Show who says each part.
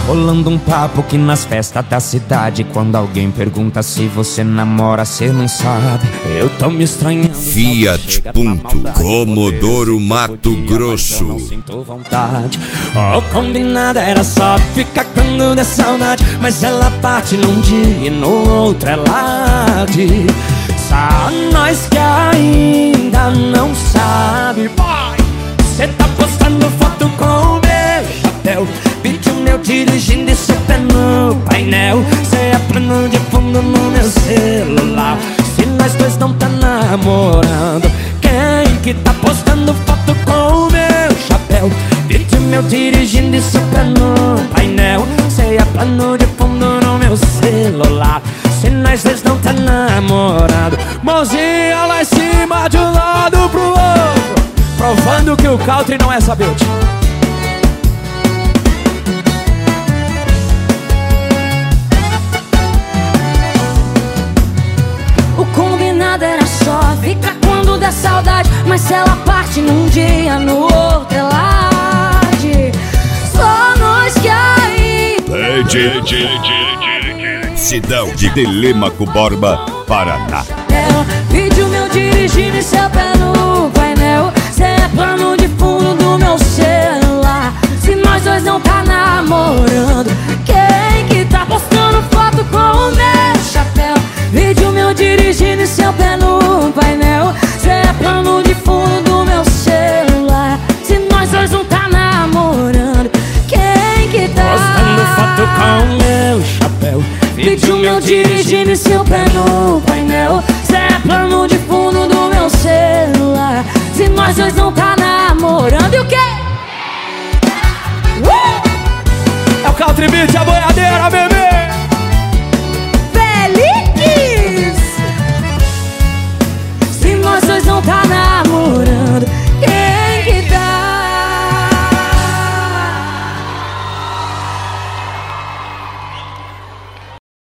Speaker 1: rolando um papo que nas festas da cidade, quando alguém pergunta se você namora, cê não sabe. Eu tô me estranhando.
Speaker 2: Fiat Punto Comodoro Mato Grosso.
Speaker 1: Não sinto vontade. O combinado era só ficar quando der saudade, mas ela parte num dia e no outro ela diz. Só nós que ainda não sabe. Cê tá postando foto com o meu chapéu, vídeo meu dirigindo e seu pé no painel. Cê é plano de fundo no meu celular. Se nós dois não tá namorando, quem que tá postando foto com o meu chapéu, vídeo meu dirigindo e seu pé no painel. Cê é plano de fundo no meu celular. Se nós dois não tá namorando, mãozinha lá em cima de um lado pro outro, provando que o country não é saber.
Speaker 3: O combinado era só ficar quando der saudade, mas se ela parte num dia, no outro ela age. Só nós que
Speaker 2: Cidão de Telêmaco Borba, Paraná.
Speaker 3: vídeo meu dirigindo e seu pé no painel. Cê é plano de fundo do meu celular. Se nós dois não tá namorando, quem que tá postando foto com o meu chapéu, vídeo meu dirigindo e seu pé no painel. Cê é plano de fundo do meu celular. Se nós dois não tá namorando, quem que tá
Speaker 1: postando foto com o meu chapéu,
Speaker 3: vídeo meu dirigindo e seu pé no painel. Cê é plano de fundo do meu celular. Se nós dois não tá namorando, e o quê?
Speaker 1: É o Country Beat, a boiada.